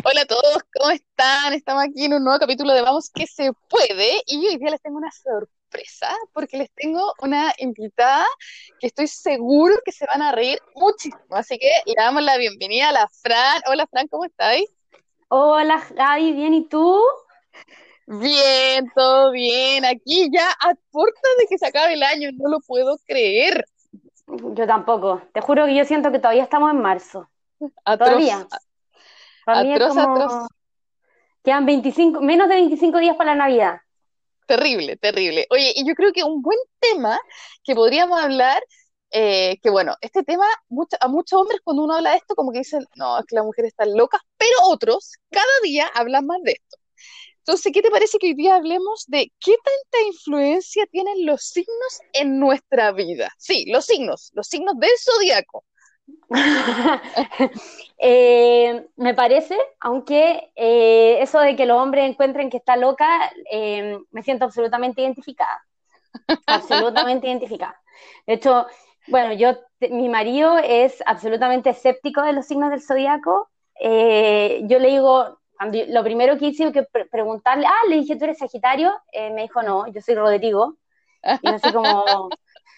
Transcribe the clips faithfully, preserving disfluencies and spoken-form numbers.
Hola a todos, ¿cómo están? Estamos aquí en un nuevo capítulo de Vamos que se puede y hoy día les tengo una sorpresa porque les tengo una invitada que estoy seguro que se van a reír muchísimo, así que le damos la bienvenida a la Fran. Hola Fran, ¿cómo estáis? Hola Gaby, bien, ¿y tú? Bien, todo bien, aquí ya a puertas de que se acabe el año, no lo puedo creer. Yo tampoco. Te juro que yo siento que todavía estamos en marzo. Atroz, Todavía. Para mí es atroz, como, atroz. quedan veinticinco, menos de veinticinco días para la Navidad. Terrible, terrible. Oye, y yo creo que un buen tema que podríamos hablar, eh, que bueno, este tema mucho- a muchos hombres cuando uno habla de esto como que dicen, no, es que las mujeres están locas, pero otros cada día hablan más de esto. Entonces, ¿qué te parece que hoy día hablemos de qué tanta influencia tienen los signos en nuestra vida? Sí, los signos, los signos del zodiaco. Eh, me parece, aunque eh, eso de que los hombres encuentren que está loca, eh, me siento absolutamente identificada. Absolutamente identificada. De hecho, bueno, yo, mi marido es absolutamente escéptico de los signos del zodiaco. Eh, yo le digo, lo primero que hice fue pre preguntarle, ah, le dije, ¿tú eres Sagitario? Eh, me dijo, no, yo soy Rodrigo. Y yo así como,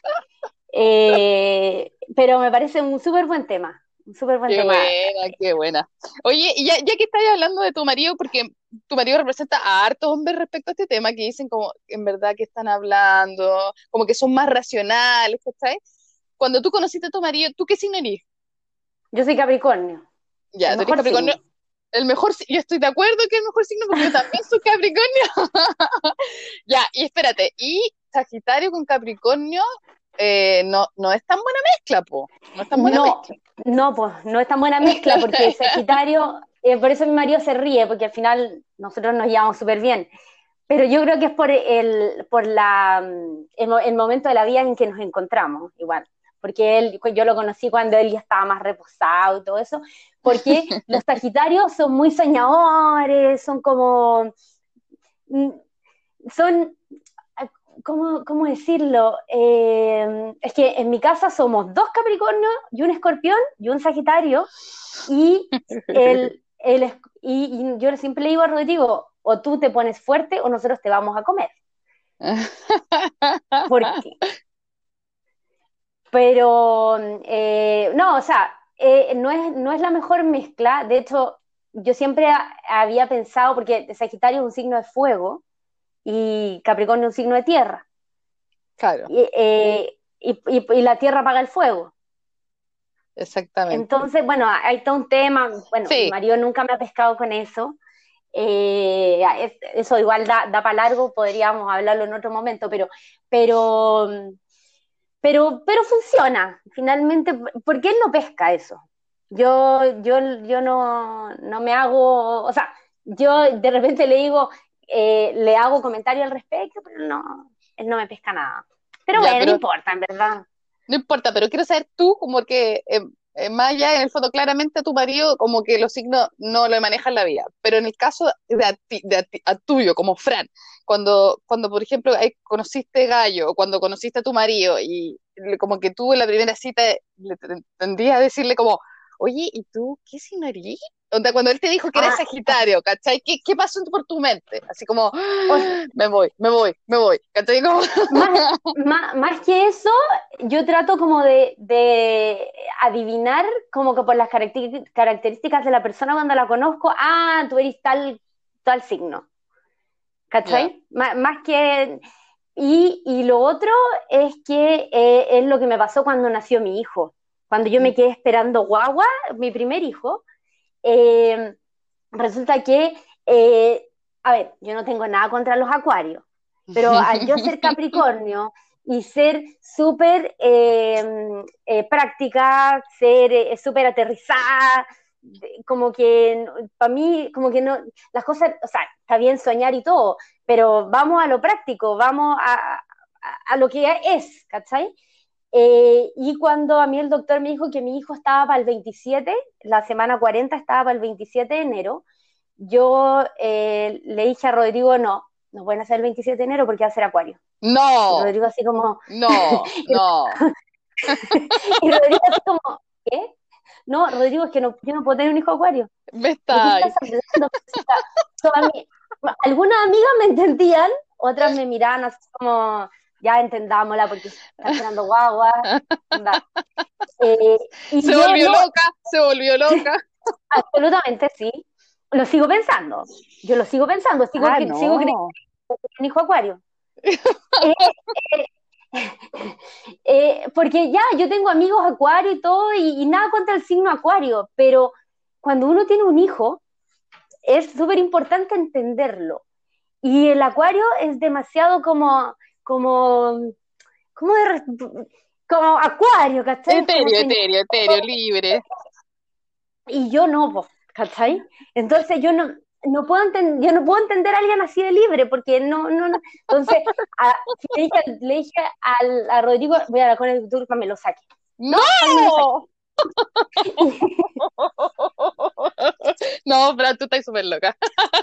eh, pero me parece un súper buen tema, un súper buen Qué tema. buena, qué buena. Oye, y ya, ya que estás hablando de tu marido, porque tu marido representa a hartos hombres respecto a este tema, que dicen como en verdad que están hablando, como que son más racionales, ¿cachai? Cuando tú conociste a tu marido, ¿tú qué signo eres? Yo soy Capricornio, el Ya, tú eres mejor Capricornio. signo. El mejor, si- yo estoy de acuerdo que es el mejor signo porque yo también soy Capricornio. Ya, y espérate, y Sagitario con Capricornio eh, no, no es tan buena mezcla, po. No es tan buena No, mezcla. no, pues no es tan buena mezcla porque Sagitario, eh, por eso mi marido se ríe, porque al final nosotros nos llevamos súper bien. Pero yo creo que es por el, por la, mm, el, mo- el momento de la vida en que nos encontramos, igual. Porque él, yo lo conocí cuando él ya estaba más reposado y todo eso. Porque los Sagitarios son muy soñadores, son como, mm, son ¿cómo, cómo decirlo? Eh, es que en mi casa somos dos Capricornios y un Escorpión y un Sagitario y, el, el, y, y yo siempre le digo a Rodrigo, o tú te pones fuerte o nosotros te vamos a comer. Porque, pero, eh, no, o sea, eh, no, es, no es la mejor mezcla. De hecho, yo siempre a, había pensado, porque Sagitario es un signo de fuego y Capricornio es un signo de tierra. Claro, Y, eh, y, y, y la tierra apaga el fuego. exactamente. Entonces, bueno, hay todo un tema, bueno, mi Sí, marido nunca me ha pescado con eso, eh, es- eso igual da, da para largo, podríamos hablarlo en otro momento, pero, pero, pero, pero funciona, finalmente, porque él no pesca eso. Yo, yo, yo no, no me hago, o sea, yo de repente le digo, eh, le hago comentario al respecto, pero no, él no me pesca nada. Pero ya, bueno, no pero importa, en verdad. no importa, pero quiero saber tú, como que eh, eh, más allá en el fondo, claramente a tu marido, como que los signos no lo manejan la vida. Pero en el caso de a, ti- de a, ti- a tuyo, como Fran, cuando, cuando por ejemplo, eh, conociste Gallo, o cuando conociste a tu marido, y le- como que tú en la primera cita le ten- tendrías a decirle como, oye, ¿y tú qué signo eres? Onda, cuando él te dijo que era Ah, Sagitario, ¿cachai? ¿Qué, qué pasó por tu mente? Así como, o, "Ah, me voy, me voy, me voy", ¿cachai? Como, Más, más, más que eso, yo trato como de, de adivinar como que por las caracter- características de la persona cuando la conozco, ah, tú eres tal, tal signo, ya. ¿cachai? Má- más que... Y, y lo otro es que eh, es lo que me pasó cuando nació mi hijo. Cuando yo me quedé esperando guagua, mi primer hijo, eh, resulta que, eh, a ver, yo no tengo nada contra los acuarios, pero al yo ser Capricornio y ser súper eh, eh, práctica, ser eh, súper aterrizada, como que para mí, como que no, las cosas, o sea, está bien soñar y todo, pero vamos a lo práctico, vamos a, a, a lo que es, ¿cachai? Eh, y cuando a mí el doctor me dijo que mi hijo estaba para el veintisiete, la semana cuarenta estaba para el veintisiete de enero, yo eh, le dije a Rodrigo, no, no pueden hacer el veintisiete de enero porque va a ser acuario. Y No, Rodrigo así como, no, y, no. y Rodrigo así como, ¿qué? no, Rodrigo, es que no, yo no puedo tener un hijo acuario. Me ¿De qué está ahí. estás hablando? O sea, toda mi- algunas amigas me entendían, otras me miraban así como, ya entendámosla porque está esperando guagua, onda. Eh, y Se yo volvió no, loca, se volvió loca. absolutamente sí, lo sigo pensando, yo lo sigo pensando, sigo, Ah, cre- sigo creyendo no. en un hijo acuario. Eh, eh, porque ya, yo tengo amigos acuario y todo, y, y nada contra el signo acuario, pero cuando uno tiene un hijo, es súper importante entenderlo. Y el acuario es demasiado como, como, como, de, como acuario, ¿cachai? Es como Etéreo, señor. etéreo, etéreo, libre. Y yo no, po, ¿cachai? Entonces yo no, no puedo entender, yo no puedo entender a alguien así de libre, porque no, no, no. Entonces, a, si le dije, le dije al, a Rodrigo, voy a hablar con el doctor para que me lo saque. ¿No? Para que me lo saque. ¡No! No, Fran, tú estás súper loca.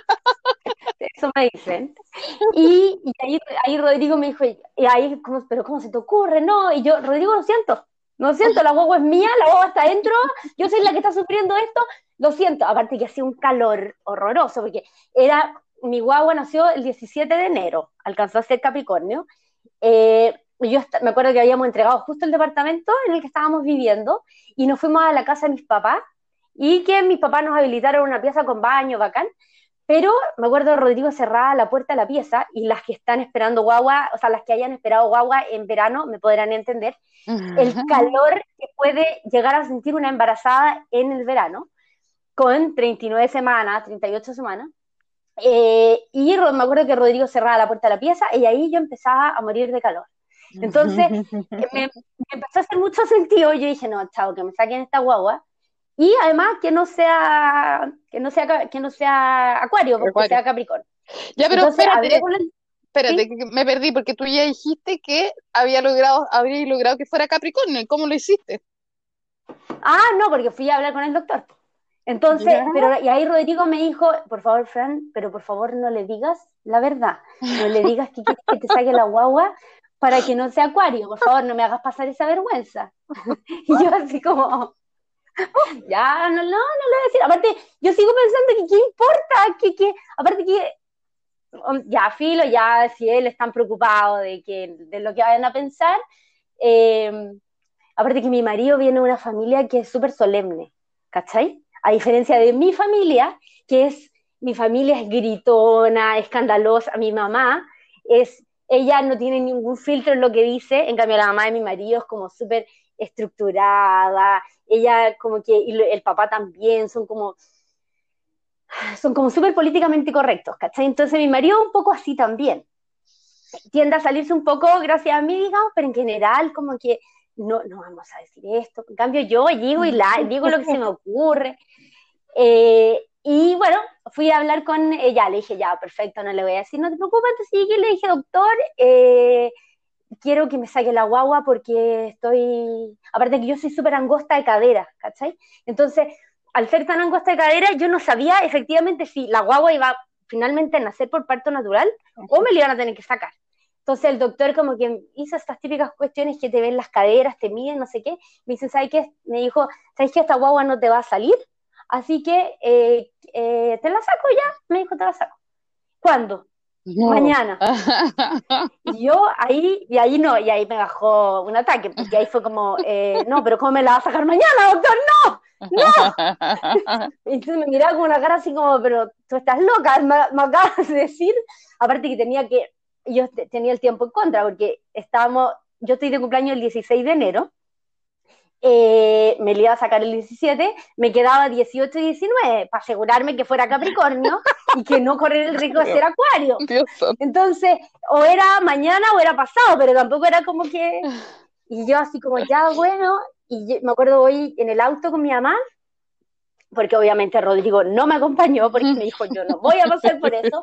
Eso me dicen. Y, y ahí, ahí Rodrigo me dijo, y ahí, ¿cómo, pero ¿cómo se te ocurre? No, y yo, Rodrigo, lo siento, lo siento, la guagua es mía, la guagua está adentro, yo soy la que está sufriendo esto, lo siento. Aparte que hacía un calor horroroso, porque era, mi guagua nació el diecisiete de enero, alcanzó a ser Capricornio. Eh, yo me acuerdo que habíamos entregado justo el departamento en el que estábamos viviendo y nos fuimos a la casa de mis papás y que mis papás nos habilitaron una pieza con baño, bacán. Pero me acuerdo de Rodrigo cerrada la puerta de la pieza y las que están esperando guagua, o sea, las que hayan esperado guagua en verano me podrán entender el calor que puede llegar a sentir una embarazada en el verano con treinta y nueve semanas, treinta y ocho semanas. Eh, y me acuerdo que Rodrigo cerraba la puerta de la pieza y ahí yo empezaba a morir de calor. Entonces me, me empezó a hacer mucho sentido. Yo dije, no, chao, que me saquen esta guagua. Y además que no sea, que no sea, que no sea Acuario, pues que Acuario. sea Capricornio. Ya, pero Entonces hablé espérate, con él, espérate, ¿sí? que me perdí porque tú ya dijiste que había logrado, habrías logrado que fuera Capricornio. ¿Y cómo lo hiciste? Ah, no, porque fui a hablar con el doctor. Entonces, Ya. pero y ahí Rodrigo me dijo, por favor, Fran, pero por favor no le digas la verdad. No le digas que quieres que te saque la guagua para que no sea Acuario. Por favor, no me hagas pasar esa vergüenza. Y yo así como, ya, no, no, no lo voy a decir. Aparte, yo sigo pensando que qué importa, que, que, aparte que, um, ya, filo, ya, si él están preocupado de, que, de lo que vayan a pensar. Eh, aparte que mi marido viene de una familia que es súper solemne, ¿cachai? A diferencia de mi familia, que es, mi familia es gritona, escandalosa, mi mamá es, ella no tiene ningún filtro en lo que dice, en cambio la mamá de mi marido es como súper estructurada, ella como que, y el papá también, son como, son como súper políticamente correctos, ¿cachai? Entonces mi marido un poco así también, tiende a salirse un poco gracias a mí, digamos, pero en general como que no, no vamos a decir esto. En cambio yo llego y la, digo lo que se me ocurre. Eh, y bueno, fui a hablar con ella, le dije, ya, perfecto, no le voy a decir, no te preocupes, entonces llegué y le dije, doctor, eh, quiero que me saque la guagua porque estoy, aparte que yo soy súper angosta de cadera, ¿cachai? Entonces, al ser tan angosta de cadera, yo no sabía efectivamente si la guagua iba finalmente a nacer por parto natural o me la iban a tener que sacar. Entonces el doctor como que hizo estas típicas cuestiones que te ven las caderas, te miden, no sé qué. Me dice, ¿sabes qué? Me dijo, ¿sabes qué? Esta guagua no te va a salir, así que eh, eh, te la saco ya. Me dijo, te la saco. ¿Cuándo? No. Mañana. Y yo ahí, y ahí no, y ahí me bajó un ataque, porque ahí fue como, eh, no, pero ¿cómo me la va a sacar mañana, doctor? ¡No! ¡No! Y entonces me miraba con una cara así como, pero tú estás loca, me, me acabas de decir. Aparte que tenía que, yo tenía el tiempo en contra, porque estábamos, yo estoy de cumpleaños el dieciséis de enero, eh, me le iba a sacar el diecisiete, me quedaba dieciocho y diecinueve para asegurarme que fuera Capricornio y que no correr el riesgo de ser Acuario. Dios santo. Entonces, o era mañana o era pasado, pero tampoco era como que... Y yo así como, ya, bueno, y yo, me acuerdo hoy en el auto con mi mamá, porque obviamente Rodrigo no me acompañó, porque me dijo, yo no voy a pasar por eso.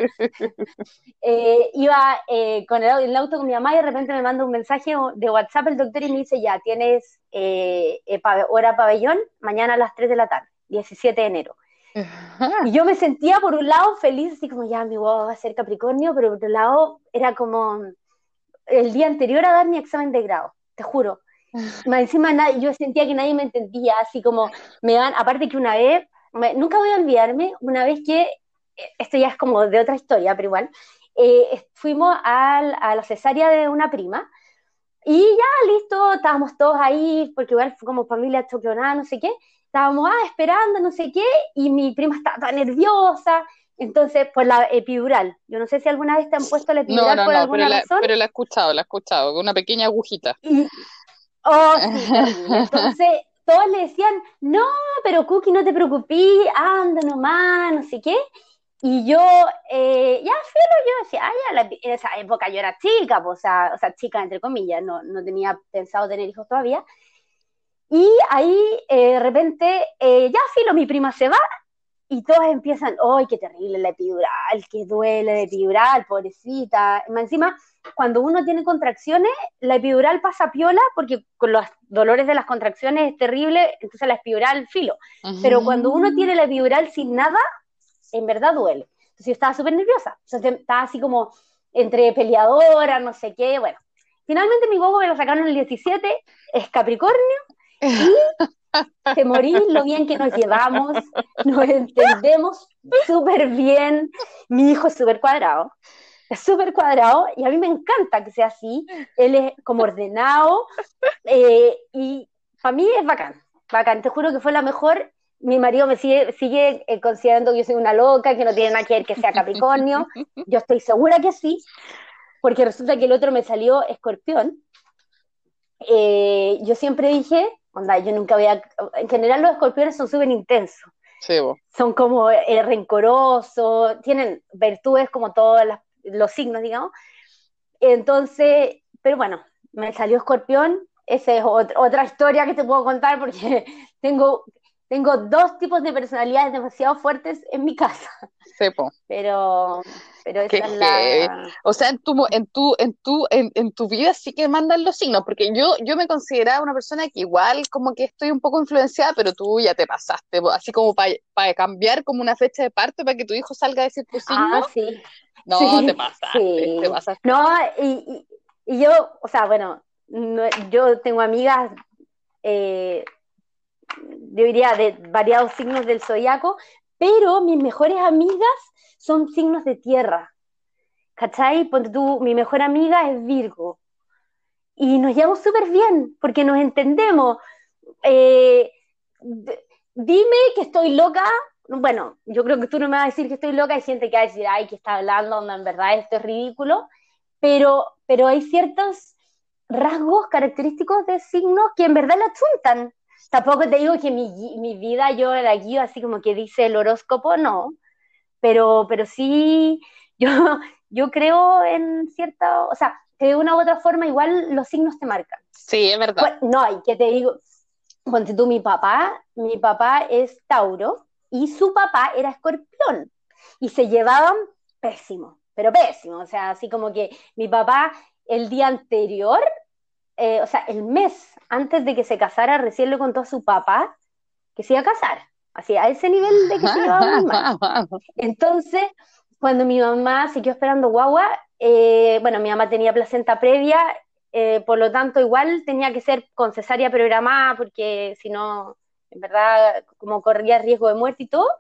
Eh, iba eh, con el, el, auto con mi mamá y de repente me manda un mensaje de WhatsApp el doctor y me dice, ya, tienes eh, eh, hora pabellón, mañana a las tres de la tarde, diecisiete de enero. Y yo me sentía por un lado feliz, así como ya mi guagua va a ser Capricornio, pero por otro lado era como el día anterior a dar mi examen de grado, te juro. más encima nadie, yo sentía que nadie me entendía, así como me dan, aparte que una vez, me, nunca voy a olvidarme, una vez que, eh, esto ya es como de otra historia, pero igual, eh, fuimos al, a la cesárea de una prima, y ya listo, estábamos todos ahí, porque igual fue como familia choqueonada, no sé qué, estábamos ah, esperando, no sé qué, y mi prima estaba tan nerviosa, entonces, por la epidural, yo no sé si alguna vez te han puesto la No, epidural no, por no, pero alguna la, razón, pero la he escuchado, la he escuchado, con una pequeña agujita. y, oh, sí, terrible. Entonces, todos le decían, no, pero Cookie, no te preocupes, anda nomás, no sé qué. Y yo, eh, ya, filo, yo decía, ah, ya, la- en esa época yo era chica, pues, o sea, o sea, chica entre comillas, no, no tenía pensado tener hijos todavía. Y ahí, eh, de repente, eh, ya, filo, mi prima se va y todos empiezan, ¡ay, qué terrible la epidural! ¡Qué duele la epidural, pobrecita! Más encima, cuando uno tiene contracciones, la epidural pasa piola porque con los dolores de las contracciones es terrible, entonces la epidural filo. Pero cuando uno Ujú. tiene la epidural sin nada, en verdad duele. Entonces yo estaba súper nerviosa. Entonces estaba así como entre peleadora, no sé qué, bueno. Finalmente mi gogo me lo sacaron en el diecisiete, es Capricornio, y te morís lo bien que nos llevamos, nos entendemos súper bien. Mi hijo es súper cuadrado, es súper cuadrado y a mí me encanta que sea así. Él es como ordenado eh, y para mí es bacán, bacán. Te juro que fue la mejor. Mi marido me sigue, sigue eh, considerando que yo soy una loca, que no tiene nada que ver que sea Capricornio. Yo estoy segura que sí, porque resulta que el otro me salió escorpión. Eh, yo siempre dije, onda, yo nunca voy a... En general los escorpiones son súper intensos, Sí, vos. son como eh, rencorosos, tienen virtudes como todos las, los signos, digamos. Entonces, pero bueno, me salió escorpión, esa es ot- otra historia que te puedo contar porque tengo, tengo dos tipos de personalidades demasiado fuertes en mi casa, Sí, po. pero, pero Qué esa es heavy. la... O sea, en tu, mo- en tu, en tu, en, en tu vida sí que mandan los signos, porque yo, yo me consideraba una persona que igual como que estoy un poco influenciada, pero tú ya te pasaste, po. Así como para cambiar como una fecha de parto para que tu hijo salga a decir tu signo, Ah, sí, no, te sí, pasaste, te sí. pasaste. No, y, y, y yo, o sea, bueno, no, yo tengo amigas, eh, yo diría, de variados signos del zodiaco, pero mis mejores amigas son signos de tierra, ¿cachai? Ponte tú, mi mejor amiga es Virgo, y nos llevamos súper bien, porque nos entendemos. Eh, d- Dime que estoy loca. Bueno, yo creo que tú no me vas a decir que estoy loca, hay gente que va a decir, ay, que está hablando, onda, en verdad esto es ridículo, pero, pero hay ciertos rasgos característicos de signos que en verdad la chuntan. Tampoco te digo que mi, mi vida yo la guío así como que dice el horóscopo, no, pero, pero sí, yo, yo creo en cierta, o sea, que de una u otra forma igual los signos te marcan. Sí, es verdad. Bueno, no, y que te digo, ponte tú, mi papá, mi papá es Tauro y su papá era Escorpión y se llevaban pésimo, pero pésimo, o sea, así como que mi papá el día anterior, eh, o sea, el mes antes de que se casara, recién le contó a su papá que se iba a casar, así a ese nivel de que se llevaban muy mal. Entonces, cuando mi mamá se quedó esperando guagua, eh, bueno, mi mamá tenía placenta previa, eh, por lo tanto, igual tenía que ser con cesárea programada, porque si no, en verdad, como corría riesgo de muerte y todo.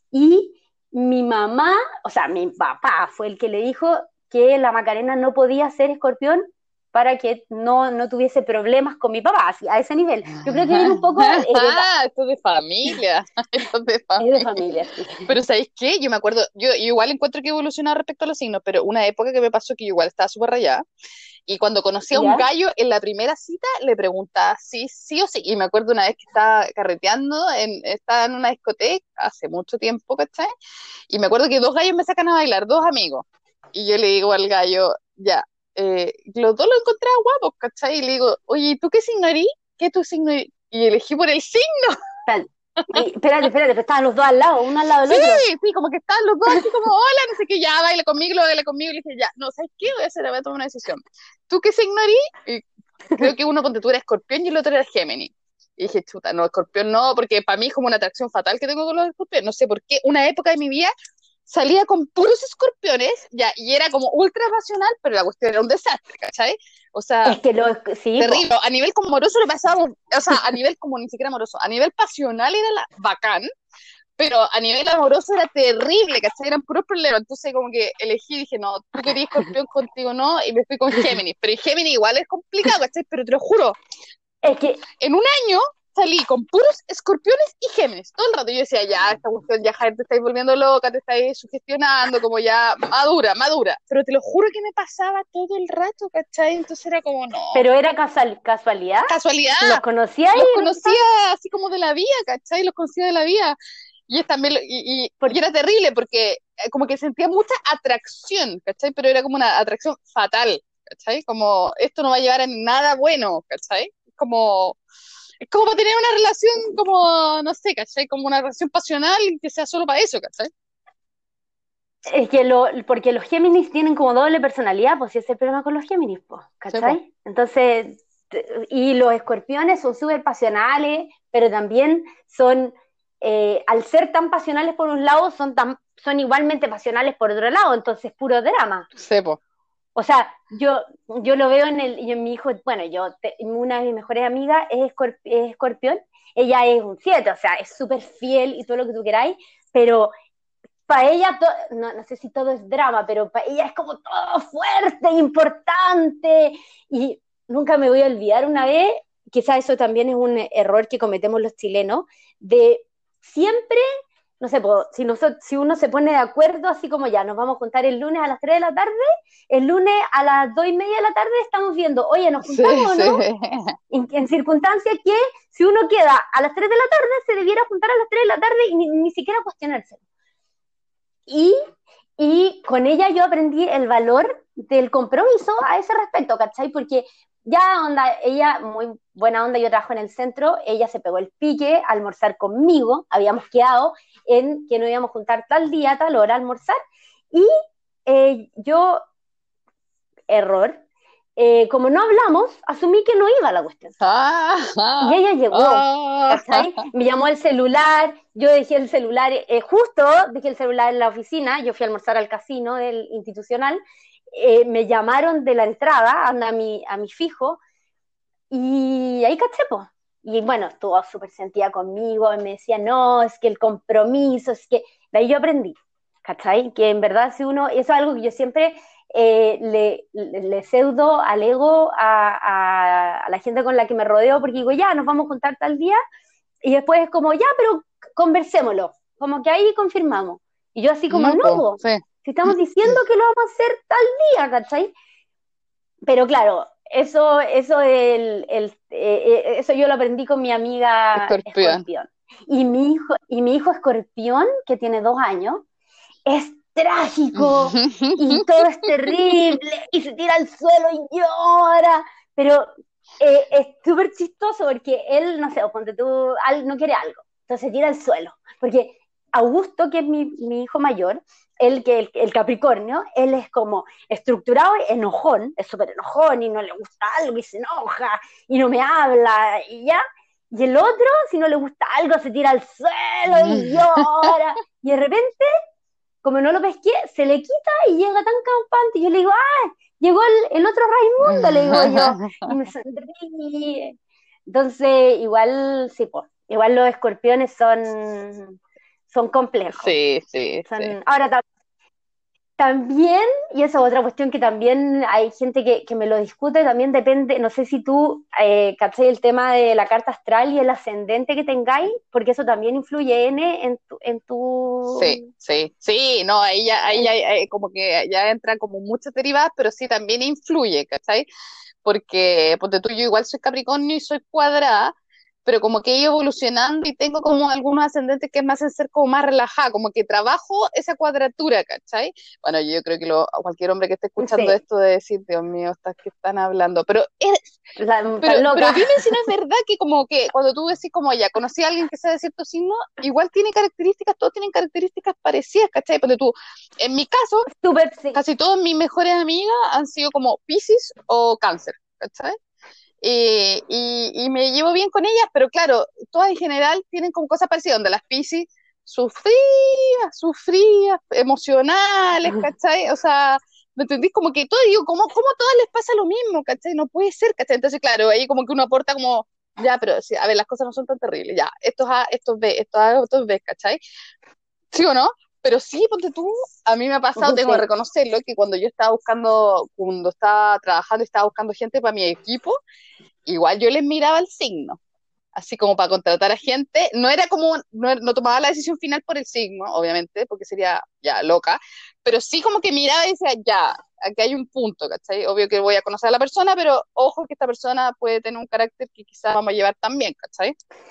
Y mi mamá, o sea, mi papá fue el que le dijo que la Macarena no podía ser escorpión para que no, no tuviese problemas con mi papá, así, a ese nivel. Yo creo que viene un poco heredado, Esto es de familia, esto es de es de familia. familia, sí. Pero ¿sabéis qué? Yo me acuerdo, yo, yo igual encuentro que he evolucionado respecto a los signos, pero una época que me pasó que yo igual estaba súper rayada, y cuando conocí a un ¿Ya? gallo en la primera cita, le preguntaba sí, sí o sí, y me acuerdo una vez que estaba carreteando, en, estaba en una discoteca hace mucho tiempo, ¿cachai? Y me acuerdo que dos gallos me sacan a bailar, dos amigos, y yo le digo al gallo, ya, eh, los dos lo encontraba guapos, ¿cachai? Y le digo, oye, ¿y tú qué signo eres? ¿Qué es tu signo? Y elegí por el signo. Espérate, y, espérate, espérate, pero estaban los dos al lado, uno al lado del Sí, otro. sí, como que estaban los dos así como, hola, no sé qué, ya, baila conmigo, lo baila conmigo, y le dije, ya, no, ¿sabes qué? Voy a hacer, voy a tomar una decisión. ¿Tú qué signo eres? Y creo que uno, ponte tú, era escorpión y el otro era Géminis. Y dije, chuta, no, escorpión no, porque para mí es como una atracción fatal que tengo con los escorpiones, no sé por qué, una época de mi vida salía con puros escorpiones, ya, y era como ultra racional, pero la cuestión era un desastre, ¿cachai? O sea, Es que lo, sí, po. terrible. A nivel como amoroso le pasaba, o sea, a nivel como ni siquiera amoroso, a nivel pasional era la, bacán, pero a nivel amoroso era terrible, ¿cachai? Eran puros problemas. Entonces, como que elegí, dije, no, tú querías escorpión, contigo no, y me fui con Géminis. Pero Géminis igual es complicado, ¿cachai? Pero te lo juro, Es que, en un año salí con puros escorpiones y Géminis. Todo el rato yo decía, ya, esta cuestión, ya, Jair, te estáis volviendo loca, te estáis sugestionando, como ya, madura, madura. Pero te lo juro que me pasaba todo el rato, ¿cachai? Entonces era como, no. pero era casual, casualidad. ¿Los Casualidad. conocía Los y conocía resultaban? así como de la vida, ¿cachai? Los conocía de la vida. Y, es también, lo- y, y, y Por- era terrible porque eh, como que sentía mucha atracción, ¿cachai? Pero era como una atracción fatal, ¿cachai? Como esto no va a llevar a nada bueno, ¿cachai? Como, es como para tener una relación como, no sé, ¿cachai? Como una relación pasional que sea solo para eso, ¿cachai? Es que lo, porque los Géminis tienen como doble personalidad, pues si ese es el problema con los Géminis, pues, Sí, po. ¿cachai? Entonces, t- y los escorpiones son súper pasionales, pero también son, eh, al ser tan pasionales por un lado, son, tan, son igualmente pasionales por otro lado, entonces puro drama. Sí, po. O sea, yo, yo lo veo en, el, y en mi hijo, bueno, yo, te- una de mis mejores amigas es, escorp- es escorpión, ella es un siete, o sea, es súper fiel y todo lo que tú queráis, pero para ella, to- no, no sé si todo es drama, pero para ella es como todo fuerte, importante. Y nunca me voy a olvidar una vez, quizás eso también es un error que cometemos los chilenos, de siempre, no sé, po, si, nosotros, si uno se pone de acuerdo, así como ya, nos vamos a juntar el lunes a las tres de la tarde, el lunes a las dos y media de la tarde estamos viendo, oye, ¿nos Sí, juntamos o sí. no? En, en circunstancias que si uno queda a las tres de la tarde, se debiera juntar a las tres de la tarde y ni, ni siquiera cuestionarse. Y, y con ella yo aprendí el valor del compromiso a ese respecto, ¿cachai? Porque ya onda, ella, muy buena onda, yo trabajo en el centro, ella se pegó el pique a almorzar conmigo, habíamos quedado en que nos íbamos a juntar tal día, tal hora a almorzar, y eh, yo, error, eh, como no hablamos, asumí que no iba a la cuestión. Ah, Y ah, ella llegó, ah. ¿cachai? Me llamó el celular, yo dejé el celular, eh, justo dejé el celular en la oficina, yo fui a almorzar al casino del institucional, eh, me llamaron de la entrada a mi, a mi fijo, y ahí caché, po. Y bueno, estuvo súper sentida conmigo, y me decía, no, es que el compromiso, es que... De ahí yo aprendí, ¿cachai? Que en verdad si uno, eso es algo que yo siempre eh, le, le, le, pseudo alego a, a, a la gente con la que me rodeo, porque digo, ya, nos vamos a juntar tal día, y después es como, ya, pero conversémoslo, como que ahí confirmamos. Y yo así como, No, no, po, po, sí. si estamos diciendo que lo vamos a hacer tal día, ¿cachai? Pero claro, eso, eso, el, el, eh, eso yo lo aprendí con mi amiga Escorpión. Escorpión. Y mi hijo, y mi hijo Escorpión, que tiene dos años, es trágico y todo es terrible y se tira al suelo y llora, pero eh, es súper chistoso porque él, no sé, ponte tú, no quiere algo, entonces se tira al suelo, porque Augusto, que es mi, mi hijo mayor, él, que el, el Capricornio, él es como estructurado, enojón, es súper enojón y no le gusta algo y se enoja y no me habla y ya. Y el otro, si no le gusta algo, se tira al suelo y llora. Y de repente, como no lo pesqué, se le quita y llega tan campante. Y yo le digo, ¡ah! Llegó el, el otro Raimundo, le digo yo. Y me sonríe. Entonces, igual, sí, pues, igual los escorpiones son, son complejos. Sí, sí, sí. Son, ahora, también, y esa es otra cuestión que también hay gente que, que me lo discute, también depende, no sé si tú eh, cachai el tema de la carta astral y el ascendente que tengáis, porque eso también influye en, en tu... En Sí, tu sí, sí, no, ahí ya, ahí en, ya eh, como que ya entran como muchas derivadas, pero sí también influye, ¿cachai? Porque, ponte tú, yo igual soy Capricornio y soy cuadrada, pero como que he ido evolucionando y tengo como algunos ascendentes que es más en ser como más relajada, como que trabajo esa cuadratura, ¿cachai? Bueno, yo creo que lo, cualquier hombre que esté escuchando sí, esto debe decir, Dios mío, estas que están hablando, pero es, la, pero, tan pero loca. dime si no es verdad que como que cuando tú decís como ya, conocí a alguien que sea de cierto signo, igual tiene características, todos tienen características parecidas, ¿cachai? Porque tú, en mi caso, Súper, sí. casi todas mis mejores amigas han sido como Piscis o Cáncer, ¿cachai? Y, y, y me llevo bien con ellas, pero claro, todas en general tienen como cosas parecidas, donde las Piscis sufrías, sufrías, emocionales, ¿cachai? O sea, ¿Me entendís? Como que todo, digo, ¿cómo, cómo a todas les pasa lo mismo, ¿cachai? No puede ser, ¿cachai? Entonces, claro, ahí como que uno aporta como, ya, pero sí, a ver, las cosas no son tan terribles, ya, esto es A, esto es B, esto es A, esto es B, ¿cachai? ¿Sí o no? Pero sí, ponte tú, a mí me ha pasado, tengo que Sí. reconocerlo, que cuando yo estaba buscando, cuando estaba trabajando y estaba buscando gente para mi equipo, igual yo les miraba el signo, así como para contratar a gente, no era como, no, no tomaba la decisión final por el signo, obviamente, porque sería ya loca, pero sí como que miraba y decía, ya, aquí hay un punto, ¿cachai? Obvio que voy a conocer a la persona, pero ojo que esta persona puede tener un carácter que quizás vamos a llevar también, ¿cachai?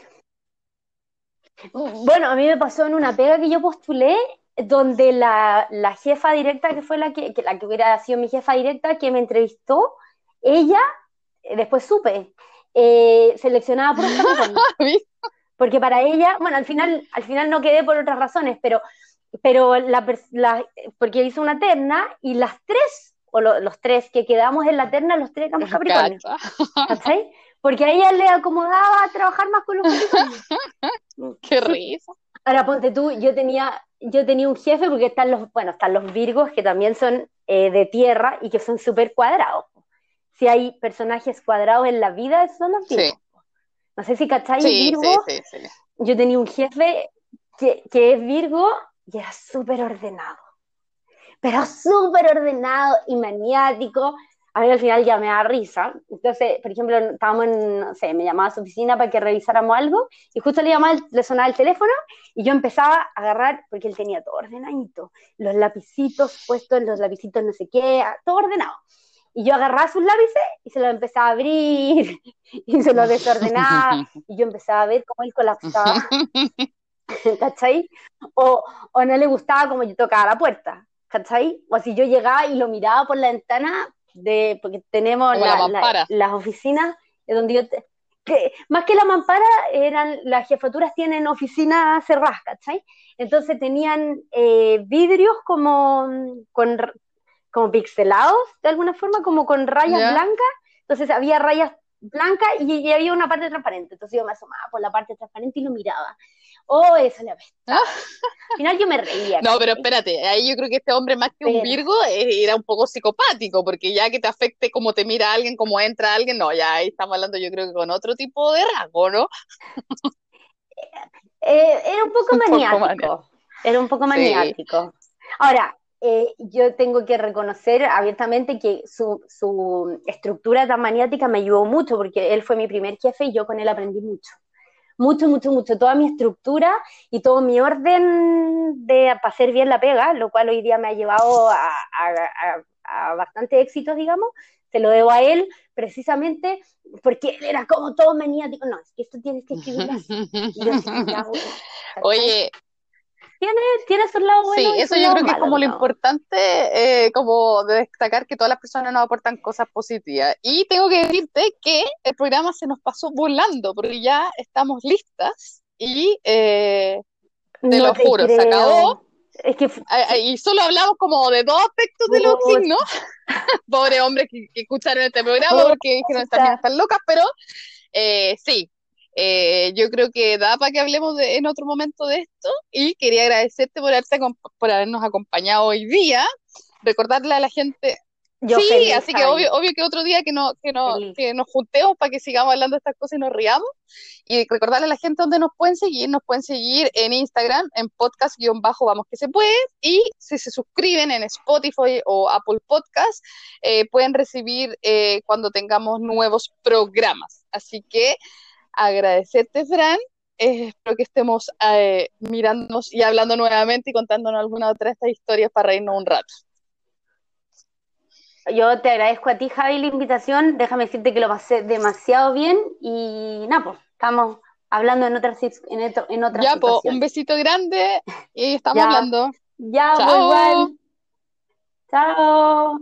Bueno, a mí me pasó en una pega que yo postulé, donde la, la jefa directa, que fue la que, que la que hubiera sido mi jefa directa, que me entrevistó, ella, eh, después supe, eh, seleccionaba puros Capricornios. Porque para ella, bueno, al final, al final no quedé por otras razones, pero, pero la, la, porque hizo una terna y las tres, o lo, los tres que quedamos en la terna, los tres éramos Capricornio. Cacha. ¿Cachai? Porque a ella le acomodaba trabajar más con los Capricornios. Qué Sí. risa. Ahora ponte tú, yo tenía, yo tenía un jefe, porque están los, bueno, están los Virgos, que también son eh, de tierra y que son súper cuadrados. Si hay personajes cuadrados en la vida, son los Sí, Virgos. No sé si cacháis sí, sí, Virgo. sí, sí. Yo tenía un jefe que, que es Virgo y era súper ordenado, pero súper ordenado y maniático. A mí al final ya me da risa. Entonces, por ejemplo, estábamos en, no sé, me llamaba a su oficina para que revisáramos algo y justo le llamaba, le sonaba el teléfono y yo empezaba a agarrar, porque él tenía todo ordenadito, los lapicitos puestos, los lapicitos no sé qué, todo ordenado. Y yo agarraba sus lápices y se los empezaba a abrir y se los desordenaba y yo empezaba a ver cómo él colapsaba. ¿Cachai? O, o no le gustaba como yo tocaba la puerta, ¿cachai? O si yo llegaba y lo miraba por la ventana, de, porque tenemos Como la la, la, mampara. las oficinas de donde yo... Te, que, más que la mampara, eran, las jefaturas tienen oficinas cerradas, ¿cachai? Entonces tenían eh, vidrios como, con, como pixelados, de alguna forma, como con rayas ¿Ya? blancas. Entonces había rayas blancas y, y había una parte transparente. Entonces yo me asomaba por la parte transparente y lo miraba. Oh, eso le apestaba. Al final yo me reía, No, pero ¿cachai? espérate, ahí yo creo que este hombre más que un Pero, Virgo eh, era un poco psicopático, porque ya que te afecte cómo te mira alguien, cómo entra alguien, no, ya ahí estamos hablando yo creo que con otro tipo de rasgo, ¿no? eh, era un poco Un poco más. maniático. Era un poco Sí. maniático. Ahora, eh, yo tengo que reconocer abiertamente que su, su estructura tan maniática me ayudó mucho, porque él fue mi primer jefe y yo con él aprendí mucho. Mucho, mucho, mucho. Toda mi estructura y todo mi orden de para hacer bien la pega, lo cual hoy día me ha llevado a, a, a, a bastante éxito, digamos, se lo debo a él precisamente porque él era como todo maniático. No, es que esto tienes que escribirlo así. Y yo así como, ya, bueno, ¿cachai? Oye, Tiene, tiene sus lados sí, buenos y eso sus yo lados creo que es malos, como lo digamos. importante, eh, como de destacar que todas las personas nos aportan cosas positivas. Y tengo que decirte que el programa se nos pasó volando, porque ya estamos listas y eh, te No lo te juro, se acabó. creo. Es que, Ah, ah, y solo hablamos como de dos aspectos de los signos. pucha, Pobre hombres que, que escucharon este programa porque dijeron estas pucha. minas están locas, pero eh, sí, eh, yo creo que da para que hablemos de- en otro momento de esto y quería agradecerte por, haberte, acom- por habernos acompañado hoy día, recordarle a la gente, Yo sí, feliz, así que obvio, Javi, obvio que otro día que, no, que, no, feliz. que nos juntemos para que sigamos hablando de estas cosas y nos riamos y recordarle a la gente dónde nos pueden seguir, nos pueden seguir en Instagram, en podcast-vamos que se puede, y si se suscriben en Spotify o Apple Podcast, eh, pueden recibir eh, cuando tengamos nuevos programas. Así que agradecerte, Fran. Eh, espero que estemos eh, mirándonos y hablando nuevamente y contándonos alguna otra de estas historias para reírnos un rato. Yo te agradezco a ti, Javi, la invitación. Déjame decirte que lo pasé demasiado bien y nada, pues, estamos hablando en otras, en otro, en otras Ya, po, un situaciones. besito grande y estamos Ya, hablando. ya, pues Chao. igual. Chao.